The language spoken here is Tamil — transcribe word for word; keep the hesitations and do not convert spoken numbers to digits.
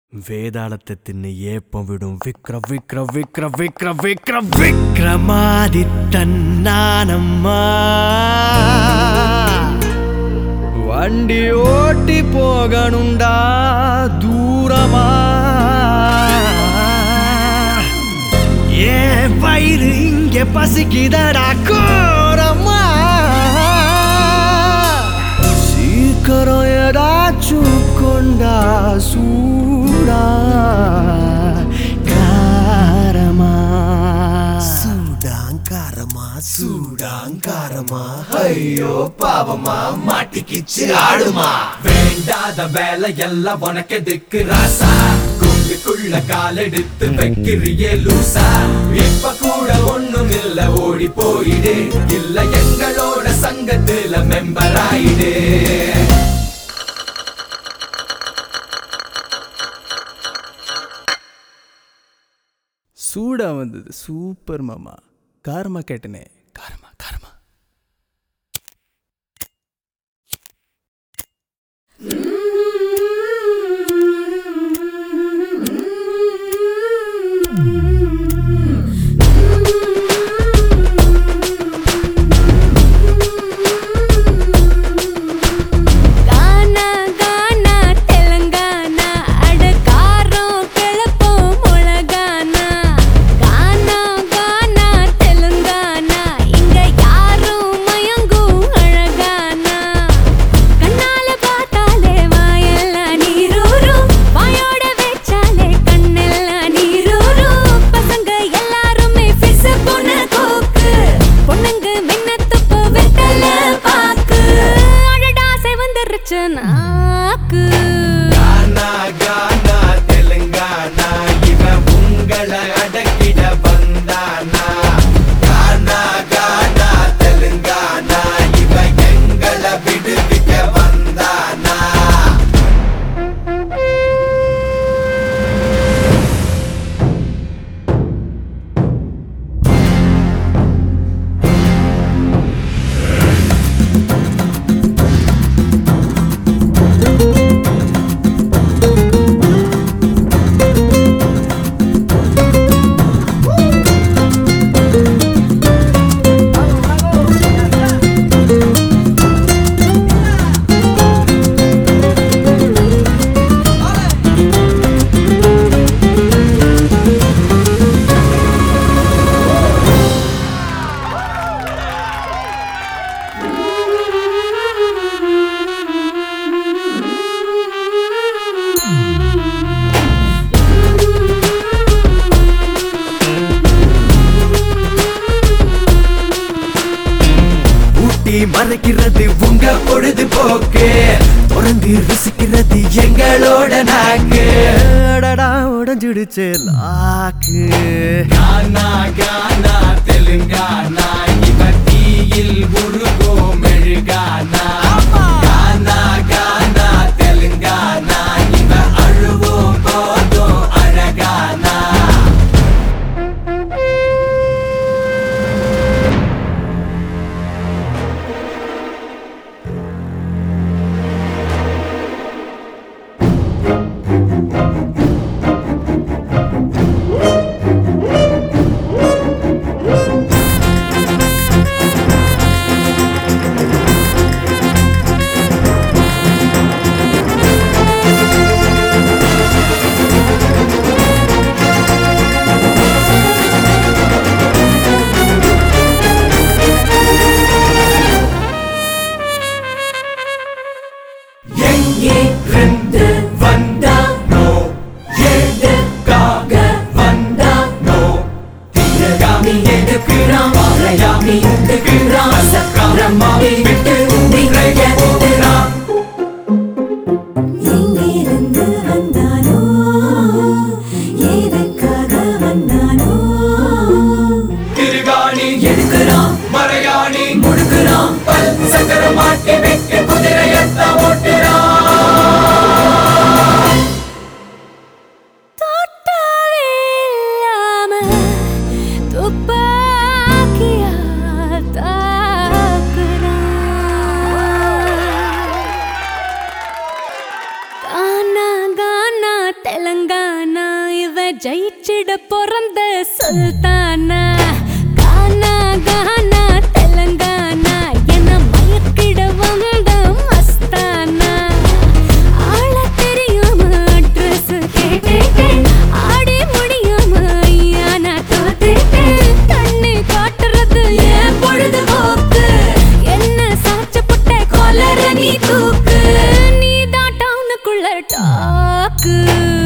வேதாளத்தை தின்னு ஏப்பம் விடும் விக்ர விக்ர விக்ர விக்ர விக்ர விக்ரமாதித்தன் நானம்மா. வண்டி ஓட்டி போகணுண்டா தூரமா, ஏன் வயிறு இங்கே பசிக்குதடா கோரமா. சீக்கிரம் ஏதாச்சும் கொண்டா சூடா காரமா. சூடாங்காரமா சூடாங்காரமா ஐயோ பாவமா மாட்டிக்கிச்சு ஆடுமா. வேண்டாத வேலை எல்லாம் உனக்கு திக்கு ராசா, குண்டுக்குள்ள காலெடுத்து வைக்கிறியே லூசா. இப்ப கூட ஒண்ணும் இல்ல ஓடி போயிடு, இல்ல எங்களோட சங்கத்துல மெம்பர் ஆயிடு. சூடா வந்தது சூப்பர் மாமா. காரமா கேட்டனே, காரமா காரமா. கானா கானா தெலுங்கானா இவன் உங்களை அடக்கிட வந்தானா. கானா கானா தெலுங்கானா இவன் எங்களை விடுவிக்க வந்தானா. மறைக்கிறது உங்க பொழுதுபோக்கு, உறந்து ருசிக்கிறது எங்களோட நாக்கு. உடஞ்சிடுச்சு லாக்கு. கானா கானா தெலுங்கானா இவன் தீயில் உருகோ மெழுகானா. கானா கானா தெலுங்கானா இவன் அழுவோம் போதும் அழகானா. ஜெயிச்சிட பிறந்த சுல்தானா கானா கானா தெலுங்கானா என்ன மயக்கிட வந்த மஸ்தானா ஆள தெரியாம ட்ரெஸ் கேட்டேன் ஆடி முடியாம யானா தோத்தேன் கண்ணு காட்டுறது ஏன் பொழுதுபோக்கு என்ன சாச்ச புட்ட கொலர நீ தூக்கு நீ தான் டவுனுக்குள்ள டாக்கு